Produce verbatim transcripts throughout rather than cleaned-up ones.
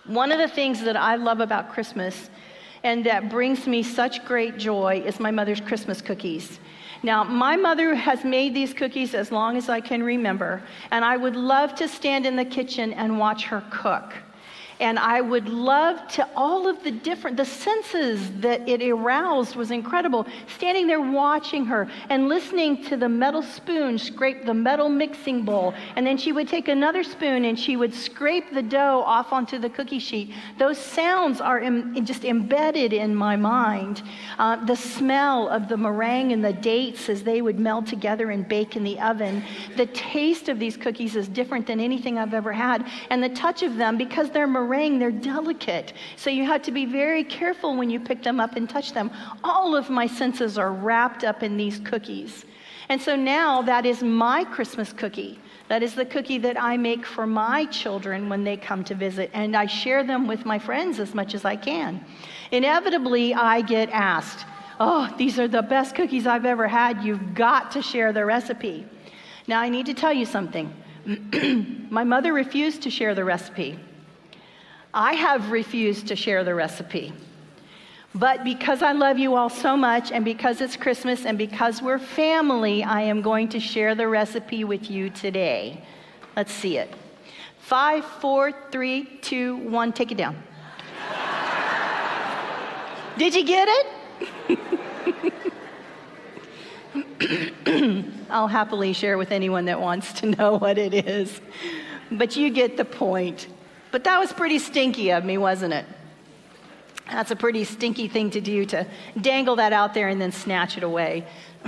One of the things that I love about Christmas and that brings me such great joy is my mother's Christmas cookies. Now, my mother has made these cookies as long as I can remember, and I would love to stand in the kitchen and watch her cook. And I would love to, all of the different, the senses that it aroused was incredible. Standing there watching her and listening to the metal spoon scrape the metal mixing bowl. And then she would take another spoon and she would scrape the dough off onto the cookie sheet. Those sounds are em, just embedded in my mind. Uh, the smell of the meringue and the dates as they would meld together and bake in the oven. The taste of these cookies is different than anything I've ever had. And the touch of them, because they're meringue, they're delicate. So you have to be very careful when you pick them up and touch them. All of my senses are wrapped up in these cookies. And so now that is my Christmas cookie. That is the cookie that I make for my children when they come to visit. And I share them with my friends as much as I can. Inevitably, I get asked, oh, these are the best cookies I've ever had. You've got to share the recipe. Now, I need to tell you something. My mother refused to share the recipe. I have refused to share the recipe. But because I love you all so much, and because it's Christmas, and because we're family, I am going to share the recipe with you today. Let's see it. Five, four, three, two, one, take it down. Did you get it? I'll happily share with anyone that wants to know what it is. But you get the point. But that was pretty stinky of me, wasn't it? That's a pretty stinky thing to do, to dangle that out there and then snatch it away.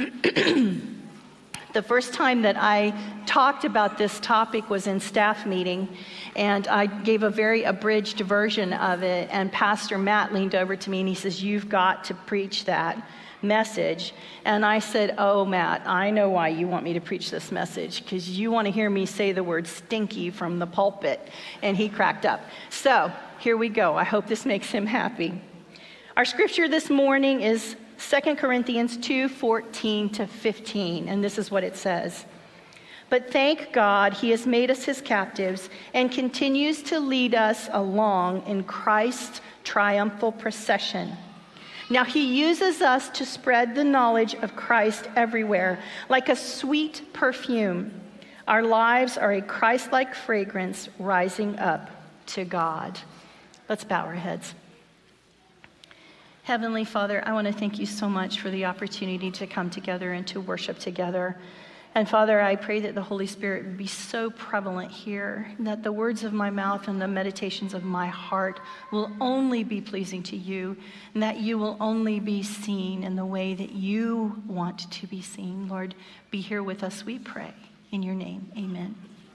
The first time that I talked about this topic was in staff meeting, and I gave a very abridged version of it, and Pastor Matt leaned over to me and he says, you've got to preach that message. And I said, oh, Matt, I know why you want me to preach this message, because you want to hear me say the word stinky from the pulpit. And he cracked up. So here we go. I hope this makes him happy. Our scripture this morning is Second Corinthians two, fourteen to fifteen. And this is what it says. But thank God he has made us his captives and continues to lead us along in Christ's triumphal procession. Now he uses us to spread the knowledge of Christ everywhere, like a sweet perfume. Our lives are a Christ-like fragrance rising up to God. Let's bow our heads. Heavenly Father, I want to thank you so much for the opportunity to come together and to worship together. And Father, I pray that the Holy Spirit would be so prevalent here, that the words of my mouth and the meditations of my heart will only be pleasing to you, and that you will only be seen in the way that you want to be seen. Lord, be here with us, we pray. In your name, amen.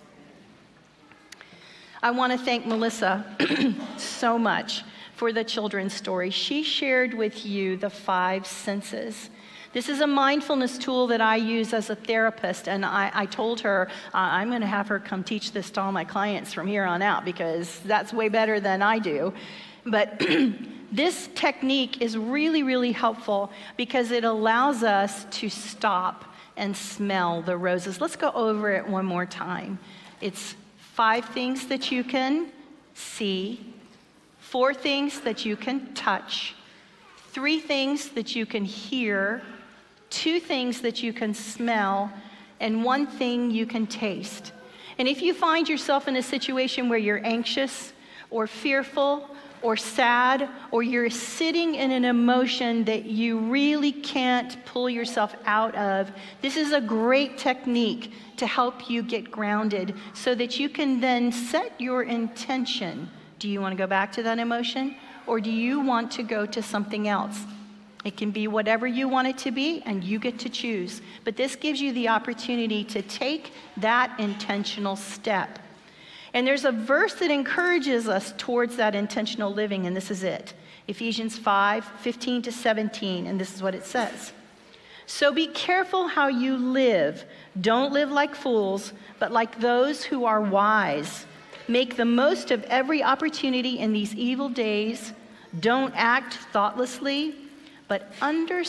I want to thank Melissa so much for the children's story. She shared with you the five senses. This is a mindfulness tool that I use as a therapist, and I, I told her uh, I'm going to have her come teach this to all my clients from here on out, because that's way better than I do. But this technique is really, really helpful because it allows us to stop and smell the roses. Let's go over it one more time. It's five things that you can see, four things that you can touch, three things that you can hear, two things that you can smell, and one thing you can taste. And if you find yourself in a situation where you're anxious or fearful or sad, or you're sitting in an emotion that you really can't pull yourself out of, this is a great technique to help you get grounded so that you can then set your intention. Do you want to go back to that emotion, or do you want to go to something else? It can be whatever you want it to be, and you get to choose. But this gives you the opportunity to take that intentional step. And there's a verse that encourages us towards that intentional living, and this is it. Ephesians five, fifteen to seventeen, and this is what it says. So be careful how you live. Don't live like fools, but like those who are wise. Make the most of every opportunity in these evil days. Don't act thoughtlessly, but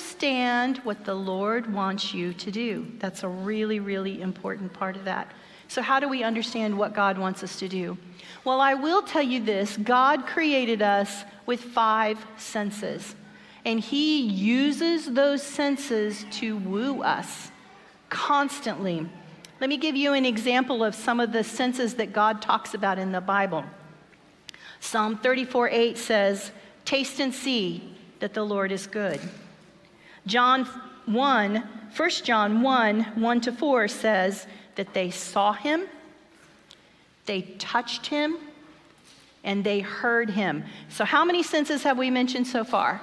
understand what the Lord wants you to do. That's a really, really important part of that. So how do we understand what God wants us to do? Well, I will tell you this. God created us with five senses, and he uses those senses to woo us constantly. Let me give you an example of some of the senses that God talks about in the Bible. Psalm thirty-four eight says, "Taste and see that the Lord is good." John one, First John one, one to four says that they saw him, they touched him, and they heard him. So how many senses have we mentioned so far?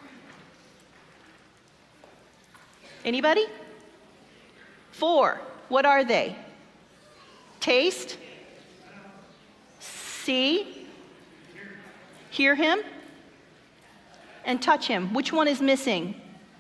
Anybody? Four. What are they? Taste, see, hear him, and touch him. Which one is missing?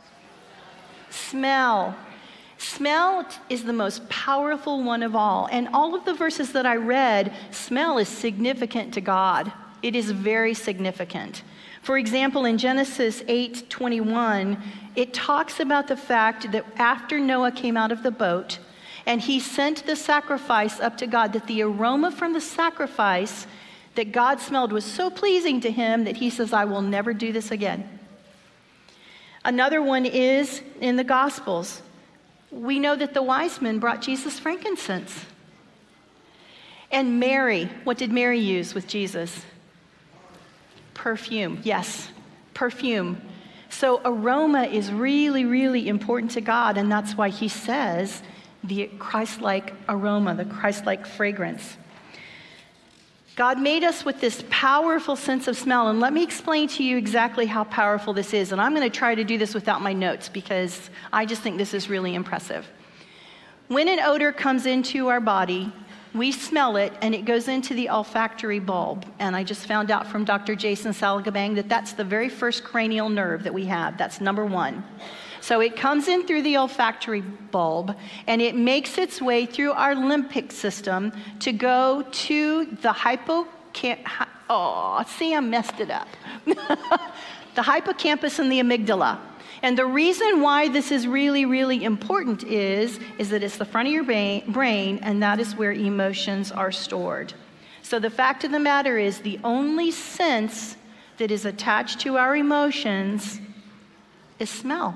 Smell. Smell is the most powerful one of all. And all of the verses that I read, smell is significant to God. It is very significant. For example, in Genesis eight twenty-one, it talks about the fact that after Noah came out of the boat and he sent the sacrifice up to God, that the aroma from the sacrifice that God smelled was so pleasing to him that he says, "I will never do this again." Another one is in the Gospels. We know that the wise men brought Jesus frankincense. And Mary, what did Mary use with Jesus? Perfume. Yes, perfume. So aroma is really, really important to God, and that's why he says the Christ-like aroma, the Christ-like fragrance. God made us with this powerful sense of smell, and let me explain to you exactly how powerful this is. And I'm going to try to do this without my notes because I just think this is really impressive. When an odor comes into our body, we smell it, and it goes into the olfactory bulb. And I just found out from Doctor Jason Salagabang that that's the very first cranial nerve that we have. That's number one. So it comes in through the olfactory bulb, and it makes its way through our limbic system to go to the hippocampus. Oh, see, I messed it up. The hippocampus and the amygdala. And the reason why this is really, really important is, is that it's the front of your brain, and that is where emotions are stored. So the fact of the matter is, the only sense that is attached to our emotions is smell.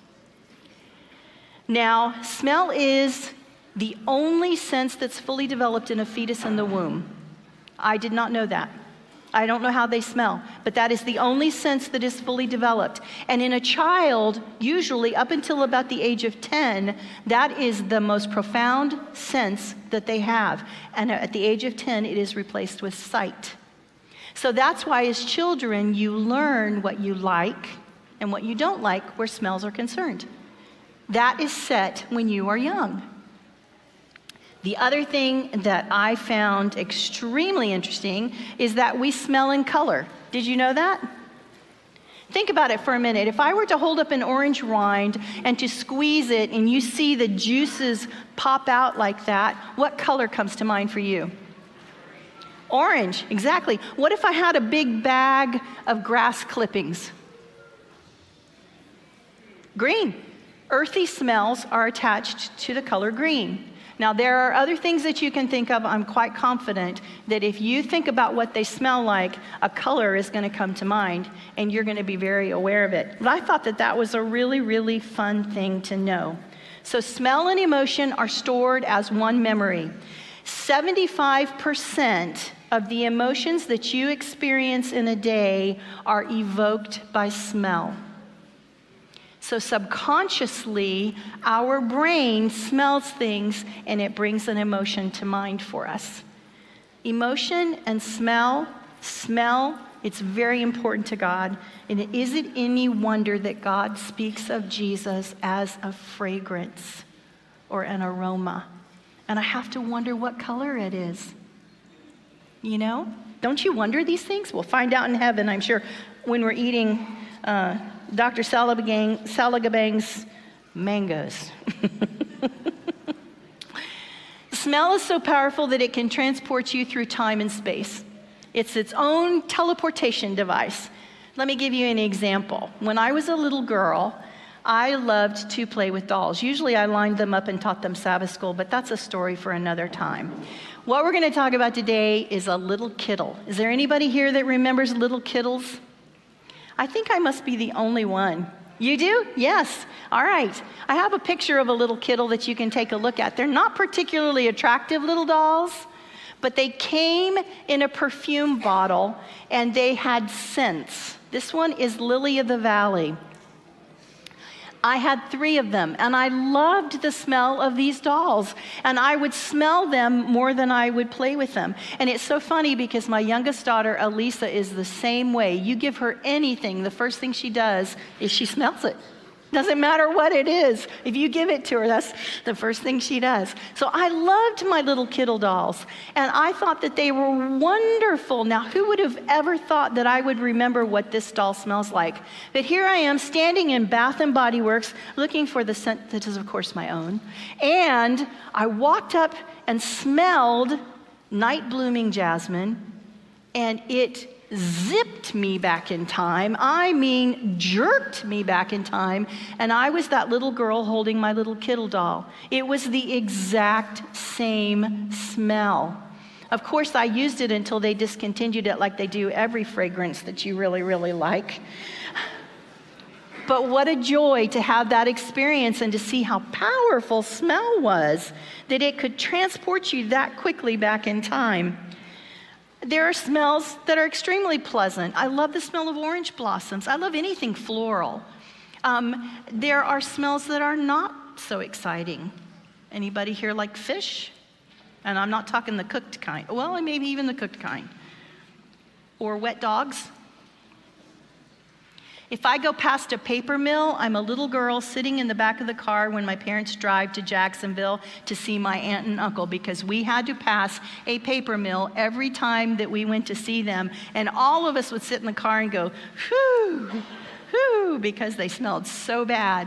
Now, smell is the only sense that's fully developed in a fetus in the womb. I did not know that. I don't know how they smell, but that is the only sense that is fully developed. And in a child, usually up until about the age of ten, that is the most profound sense that they have. And at the age of ten, it is replaced with sight. So that's why as children, you learn what you like and what you don't like where smells are concerned. That is set when you are young. The other thing that I found extremely interesting is that we smell in color. Did you know that? Think about it for a minute. If I were to hold up an orange rind and to squeeze it and you see the juices pop out like that, what color comes to mind for you? Orange, exactly. What if I had a big bag of grass clippings? Green. Earthy smells are attached to the color green. Now, there are other things that you can think of. I'm quite confident that if you think about what they smell like, a color is going to come to mind, and you're going to be very aware of it. But I thought that that was a really, really fun thing to know. So smell and emotion are stored as one memory. seventy-five percent of the emotions that you experience in a day are evoked by smell. So subconsciously, our brain smells things and it brings an emotion to mind for us. Emotion and smell, smell, it's very important to God. And is it any wonder that God speaks of Jesus as a fragrance or an aroma? And I have to wonder what color it is. You know? Don't you wonder these things? We'll find out in heaven, I'm sure, when we're eating uh, Doctor Salagabang, Salagabang's mangoes. Smell is so powerful that it can transport you through time and space. It's its own teleportation device. Let me give you an example. When I was a little girl, I loved to play with dolls. Usually I lined them up and taught them Sabbath school, but that's a story for another time. What we're going to talk about today is a little kittle. Is there anybody here that remembers little kittles? I think I must be the only one. You do? Yes. All right. I have a picture of a little kittle that you can take a look at. They're not particularly attractive little dolls, but they came in a perfume bottle and they had scents. This one is Lily of the Valley. I had three of them, and I loved the smell of these dolls, and I would smell them more than I would play with them. And it's so funny because my youngest daughter, Elisa, is the same way. You give her anything, the first thing she does is she smells it. Doesn't matter what it is. If you give it to her, that's the first thing she does. So I loved my little kittle dolls, and I thought that they were wonderful. Now, who would have ever thought that I would remember what this doll smells like? But here I am standing in Bath and Body Works looking for the scent that is, of course, my own. And I walked up and smelled night blooming jasmine, and it zipped me back in time. I mean, jerked me back in time. And I was that little girl holding my little kittle doll. It was the exact same smell. Of course, I used it until they discontinued it, like they do every fragrance that you really, really like. But what a joy to have that experience and to see how powerful smell was, that it could transport you that quickly back in time. There are smells that are extremely pleasant. I love the smell of orange blossoms. I love anything floral. Um, there are smells that are not so exciting. Anybody here like fish? And I'm not talking the cooked kind. Well, maybe even the cooked kind. Or wet dogs. If I go past a paper mill, I'm a little girl sitting in the back of the car when my parents drive to Jacksonville to see my aunt and uncle, because we had to pass a paper mill every time that we went to see them. And all of us would sit in the car and go, whew, whew, because they smelled so bad.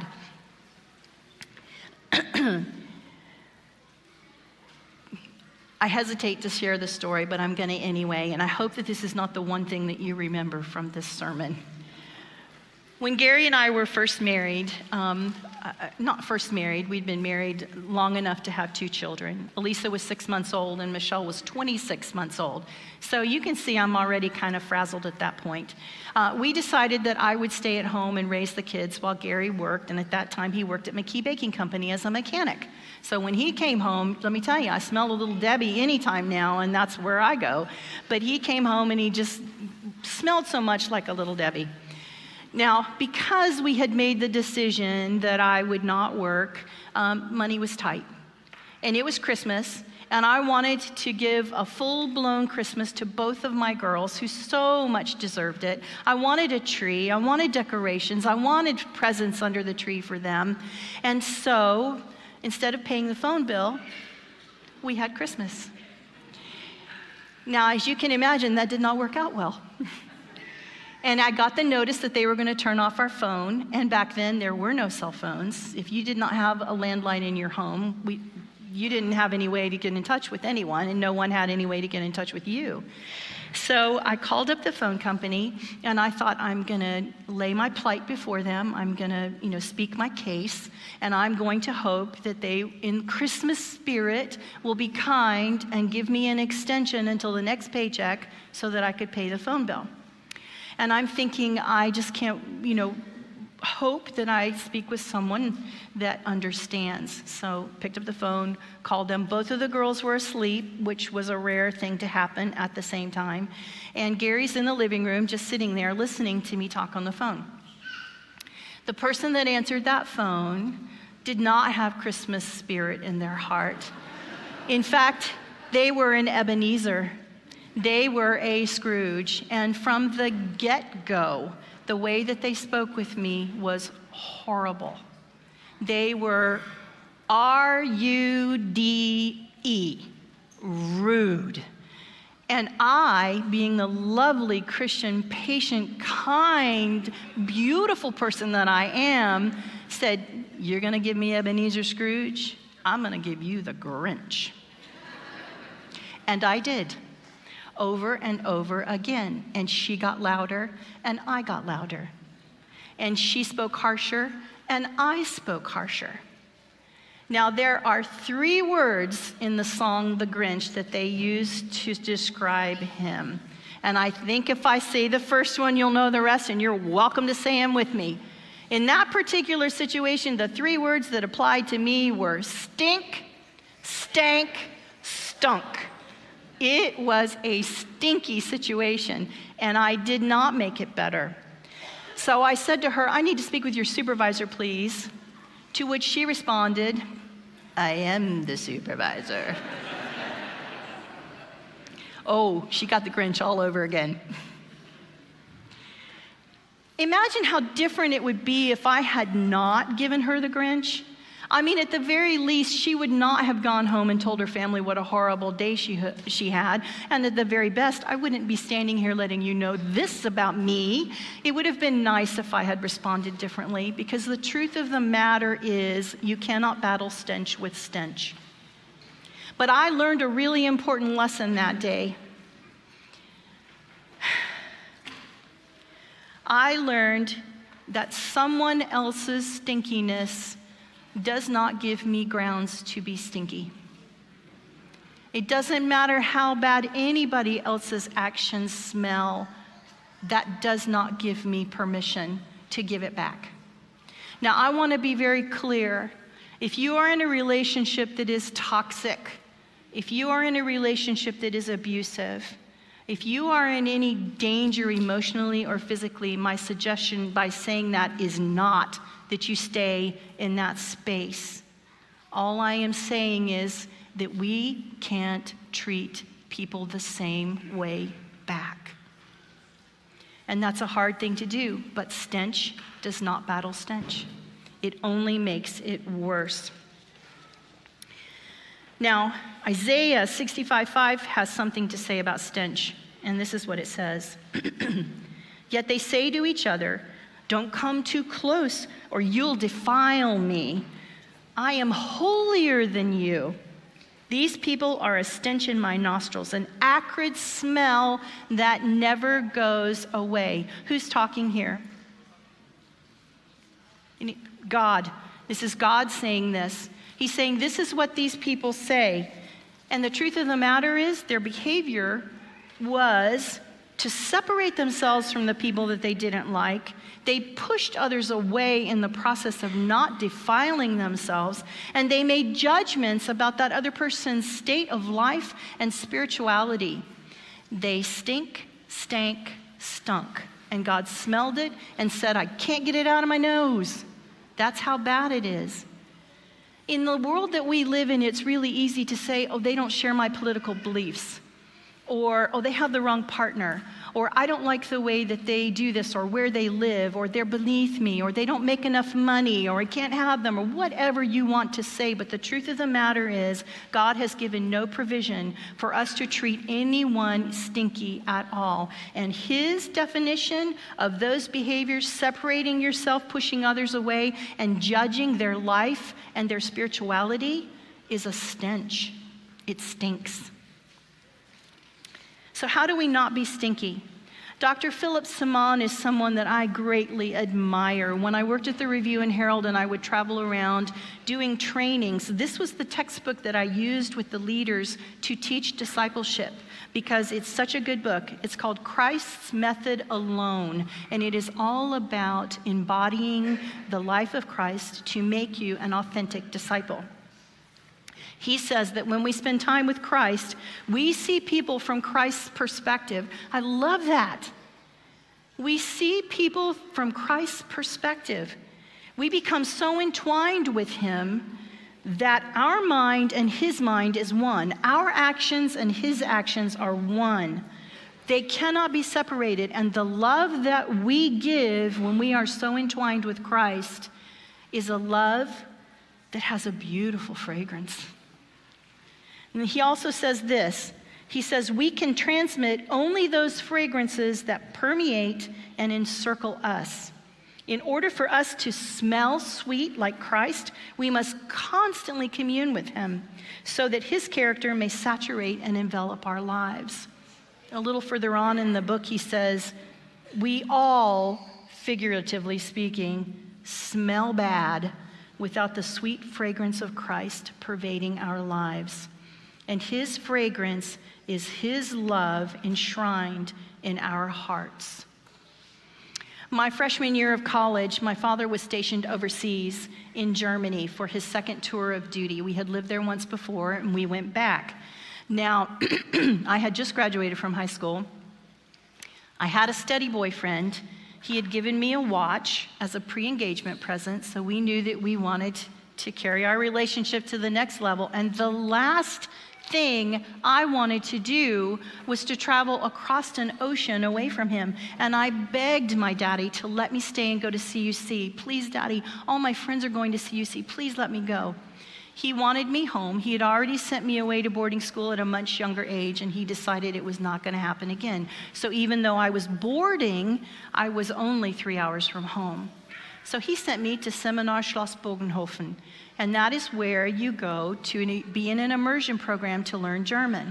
I hesitate to share this story, but I'm going to anyway. And I hope that this is not the one thing that you remember from this sermon. When Gary and I were first married, um, uh, not first married, we'd been married long enough to have two children. Elisa was six months old and Michelle was twenty-six months old. So you can see I'm already kind of frazzled at that point. Uh, we decided that I would stay at home and raise the kids while Gary worked, and at that time he worked at McKee Baking Company as a mechanic. So when he came home, let me tell you, I smell a little Debbie anytime now, and that's where I go. But he came home and he just smelled so much like a little Debbie. Now, because we had made the decision that I would not work, um, money was tight. And it was Christmas, and I wanted to give a full-blown Christmas to both of my girls who so much deserved it. I wanted a tree, I wanted decorations, I wanted presents under the tree for them. And so, instead of paying the phone bill, we had Christmas. Now, as you can imagine, that did not work out well. And I got the notice that they were going to turn off our phone. And back then, there were no cell phones. If you did not have a landline in your home, we, you didn't have any way to get in touch with anyone, and no one had any way to get in touch with you. So I called up the phone company, and I thought, I'm going to lay my plight before them. I'm going to, you know, speak my case, and I'm going to hope that they, in Christmas spirit, will be kind and give me an extension until the next paycheck so that I could pay the phone bill. And I'm thinking, I just can't, you know, hope that I speak with someone that understands. So picked up the phone, called them. Both of the girls were asleep, which was a rare thing to happen at the same time. And Gary's in the living room just sitting there listening to me talk on the phone. The person that answered that phone did not have Christmas spirit in their heart. In fact, they were an Ebenezer. They were a Scrooge, and from the get-go, the way that they spoke with me was horrible. They were R U D E, rude. And I, being the lovely Christian, patient, kind, beautiful person that I am, said, "You're gonna give me Ebenezer Scrooge? I'm gonna give you the Grinch." And I did. Over and over again. And she got louder, and I got louder. And she spoke harsher, and I spoke harsher. Now, there are three words in the song The Grinch that they use to describe him. And I think if I say the first one, you'll know the rest, and you're welcome to say them with me. In that particular situation, the three words that applied to me were stink, stank, stunk. It was a stinky situation, and I did not make it better. So I said to her, I need to speak with your supervisor, please. To which she responded, I am the supervisor. Oh, she got the Grinch all over again. Imagine how different it would be if I had not given her the Grinch. I mean, at the very least, she would not have gone home and told her family what a horrible day she, she had. And at the very best, I wouldn't be standing here letting you know this about me. It would have been nice if I had responded differently, because the truth of the matter is you cannot battle stench with stench. But I learned a really important lesson that day. I learned that someone else's stinkiness does not give me grounds to be stinky. It doesn't matter how bad anybody else's actions smell, that does not give me permission to give it back. Now, I want to be very clear. If you are in a relationship that is toxic, if you are in a relationship that is abusive, if you are in any danger emotionally or physically, my suggestion by saying that is not that you stay in that space. All I am saying is that we can't treat people the same way back. And that's a hard thing to do, but stench does not battle stench. It only makes it worse. Now, Isaiah sixty-five five has something to say about stench, and this is what it says. Yet they say to each other, don't come too close or you'll defile me. I am holier than you. These people are a stench in my nostrils, an acrid smell that never goes away. Who's talking here? God. This is God saying this. He's saying this is what these people say. And the truth of the matter is their behavior was to separate themselves from the people that they didn't like. They pushed others away in the process of not defiling themselves, and they made judgments about that other person's state of life and spirituality. They stink, stank, stunk, and God smelled it and said, I can't get it out of my nose. That's how bad it is. In the world that we live in, it's really easy to say, oh, they don't share my political beliefs. Or, oh, they have the wrong partner. Or, I don't like the way that they do this, or where they live, or they're beneath me, or they don't make enough money, or I can't have them, or whatever you want to say. But the truth of the matter is, God has given no provision for us to treat anyone stinky at all. And his definition of those behaviors, separating yourself, pushing others away, and judging their life and their spirituality, is a stench. It stinks. So how do we not be stinky? Doctor Philip Simon is someone that I greatly admire. When I worked at the Review and Herald and I would travel around doing trainings, this was the textbook that I used with the leaders to teach discipleship because it's such a good book. It's called Christ's Method Alone, and it is all about embodying the life of Christ to make you an authentic disciple. He says that when we spend time with Christ, we see people from Christ's perspective. I love that. We see people from Christ's perspective. We become so entwined with him that our mind and his mind is one. Our actions and his actions are one. They cannot be separated. And the love that we give when we are so entwined with Christ is a love that has a beautiful fragrance. And he also says this. He says, we can transmit only those fragrances that permeate and encircle us. In order for us to smell sweet like Christ, we must constantly commune with him so that his character may saturate and envelop our lives. A little further on in the book, he says, we all, figuratively speaking, smell bad without the sweet fragrance of Christ pervading our lives. And his fragrance is his love enshrined in our hearts. My freshman year of college, my father was stationed overseas in Germany for his second tour of duty. We had lived there once before, and we went back. Now, I had just graduated from high school. I had a steady boyfriend. He had given me a watch as a pre-engagement present, so we knew that we wanted to carry our relationship to the next level. And the last thing I wanted to do was to travel across an ocean away from him. And I begged my daddy to let me stay and go to C U C. Please, Daddy, all my friends are going to C U C. Please let me go. He wanted me home. He had already sent me away to boarding school at a much younger age, and he decided it was not going to happen again. So even though I was boarding, I was only three hours from home. So he sent me to Seminar Schloss Bogenhofen, and that is where you go to be in an immersion program to learn German.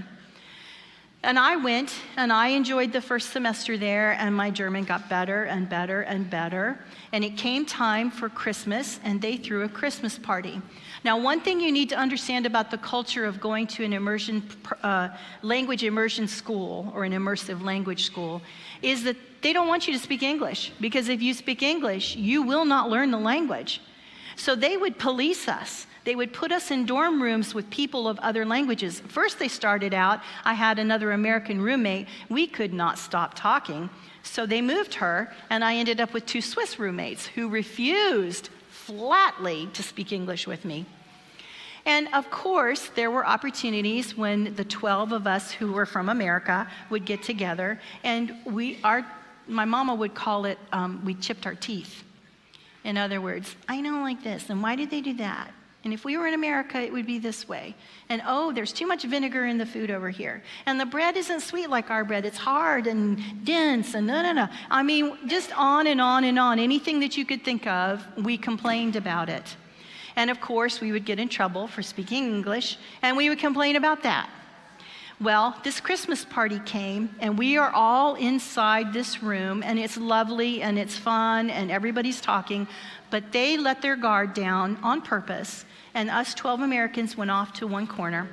And I went, and I enjoyed the first semester there, and my German got better and better and better. And it came time for Christmas, and they threw a Christmas party. Now, one thing you need to understand about the culture of going to an immersion, uh, language immersion school or an immersive language school is that they don't want you to speak English, because if you speak English, you will not learn the language. So they would police us. They would put us in dorm rooms with people of other languages. First they started out, I had another American roommate. We could not stop talking. So they moved her, and I ended up with two Swiss roommates who refused flatly to speak English with me. And of course, there were opportunities when the twelve of us who were from America would get together, and we, our, my mama would call it, um, we chipped our teeth. In other words, I know like this, and why did they do that? And if we were in America, it would be this way. And oh, there's too much vinegar in the food over here. And the bread isn't sweet like our bread. It's hard and dense and no, no, no. I mean, just on and on and on. Anything that you could think of, we complained about it. And of course, we would get in trouble for speaking English, and we would complain about that. Well, this Christmas party came, and we are all inside this room, and it's lovely, and it's fun, and everybody's talking, but they let their guard down on purpose, and us twelve Americans went off to one corner,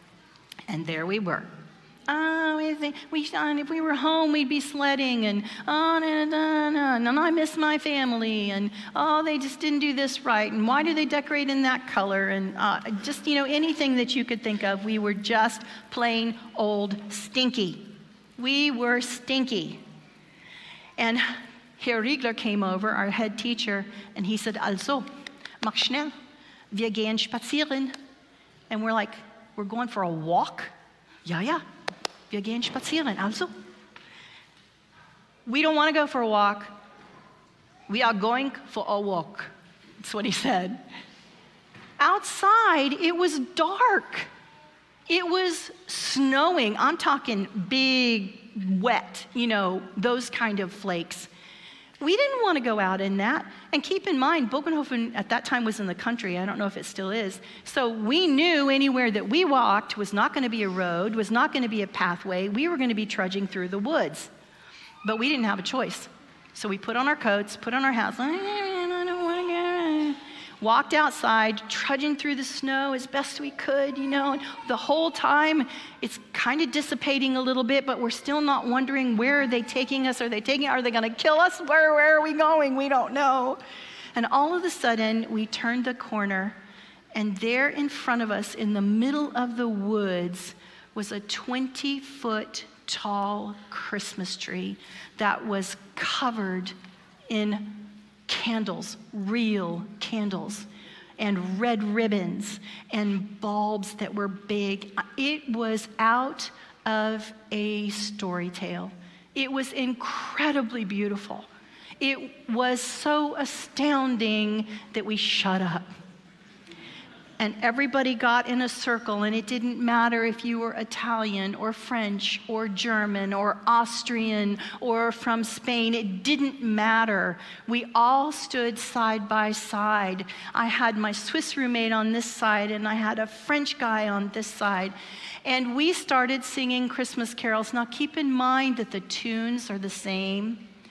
and there we were. Oh, we think, we, if we were home, we'd be sledding, and oh, no, no, no, no, I miss my family, and oh, they just didn't do this right, and why do they decorate in that color, and uh, just, you know, anything that you could think of. We were just plain old stinky. We were stinky. And Herr Riegler came over, our head teacher, and he said, also, mach schnell, wir gehen spazieren. And we're like, we're going for a walk? Ja, ja. Wir gehen spazieren, also. We don't want to go for a walk. We are going for a walk. That's what he said. Outside, it was dark. It was snowing. I'm talking big, wet, you know, those kind of flakes. We didn't want to go out in that. And keep in mind, Bogenhofen at that time was in the country. I don't know if it still is. So we knew anywhere that we walked was not going to be a road, was not going to be a pathway. We were going to be trudging through the woods. But we didn't have a choice. So we put on our coats, put on our hats, walked outside, trudging through the snow as best we could, you know. And the whole time, it's kind of dissipating a little bit, but we're still not wondering, where are they taking us? Are they taking? Are they going to kill us? Where, where are we going? We don't know. And all of a sudden, we turned the corner, and there in front of us, in the middle of the woods, was a twenty-foot tall Christmas tree that was covered in candles, real candles, and red ribbons, and bulbs that were big. It was out of a story tale. It was incredibly beautiful. It was so astounding that we shut up. And everybody got in a circle, and it didn't matter if you were Italian or French or German or Austrian or from Spain. It didn't matter. We all stood side by side. I had my Swiss roommate on this side, and I had a French guy on this side. And we started singing Christmas carols. Now keep in mind that the tunes are the same,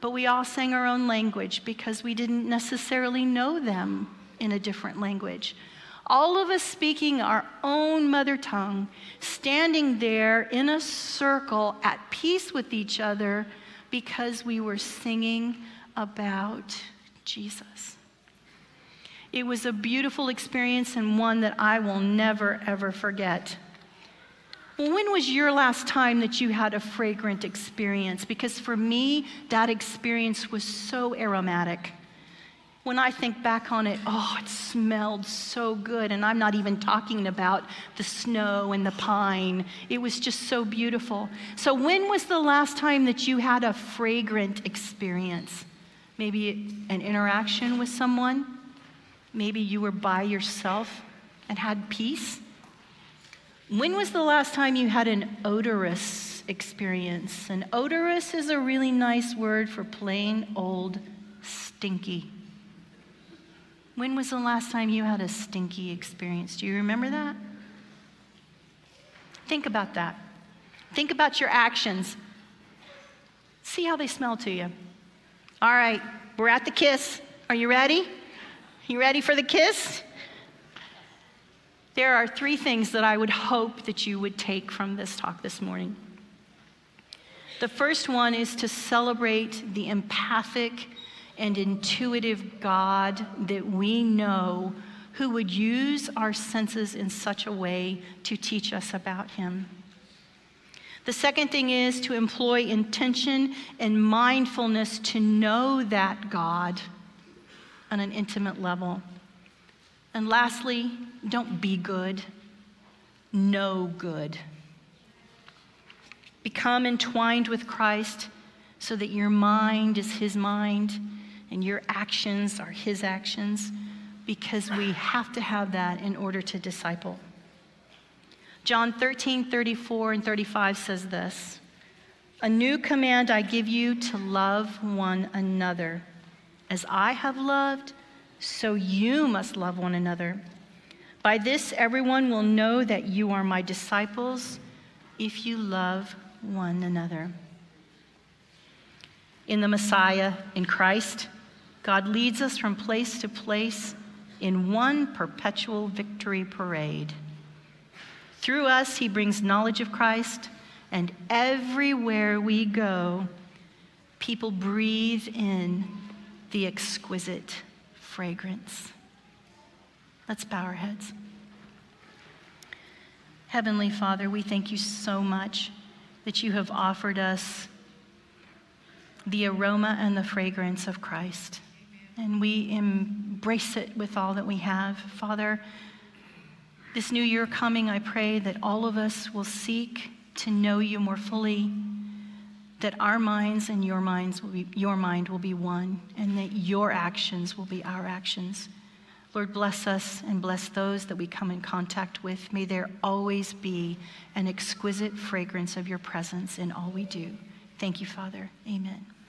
but we all sang our own language because we didn't necessarily know them in a different language. All of us speaking our own mother tongue, standing there in a circle at peace with each other because we were singing about Jesus. It was a beautiful experience and one that I will never, ever forget. Well, when was your last time that you had a fragrant experience? Because for me, that experience was so aromatic. When I think back on it, oh, it smelled so good. And I'm not even talking about the snow and the pine. It was just so beautiful. So when was the last time that you had a fragrant experience? Maybe an interaction with someone? Maybe you were by yourself and had peace? When was the last time you had an odorous experience? An odorous is a really nice word for plain old stinky. When was the last time you had a stinky experience? Do you remember that? Think about that. Think about your actions. See how they smell to you. All right, we're at the kiss. Are you ready? You ready for the kiss? There are three things that I would hope that you would take from this talk this morning. The first one is to celebrate the empathic and intuitive God that we know, who would use our senses in such a way to teach us about him. The second thing is to employ intention and mindfulness to know that God on an intimate level. And lastly, don't be good, know good. Become entwined with Christ so that your mind is his mind and your actions are his actions, because we have to have that in order to disciple. John thirteen, thirty-four and thirty-five says this: "A new command I give you, to love one another. As I have loved, so you must love one another. By this everyone will know that you are my disciples, if you love one another." In the Messiah, in Christ, God leads us from place to place in one perpetual victory parade. Through us, he brings knowledge of Christ, and everywhere we go, people breathe in the exquisite fragrance. Let's bow our heads. Heavenly Father, we thank you so much that you have offered us the aroma and the fragrance of Christ. And we embrace it with all that we have. Father, this new year coming, I pray that all of us will seek to know you more fully, that our minds and your minds will be, your mind will be one, and that your actions will be our actions. Lord, bless us and bless those that we come in contact with. May there always be an exquisite fragrance of your presence in all we do. Thank you, Father. Amen.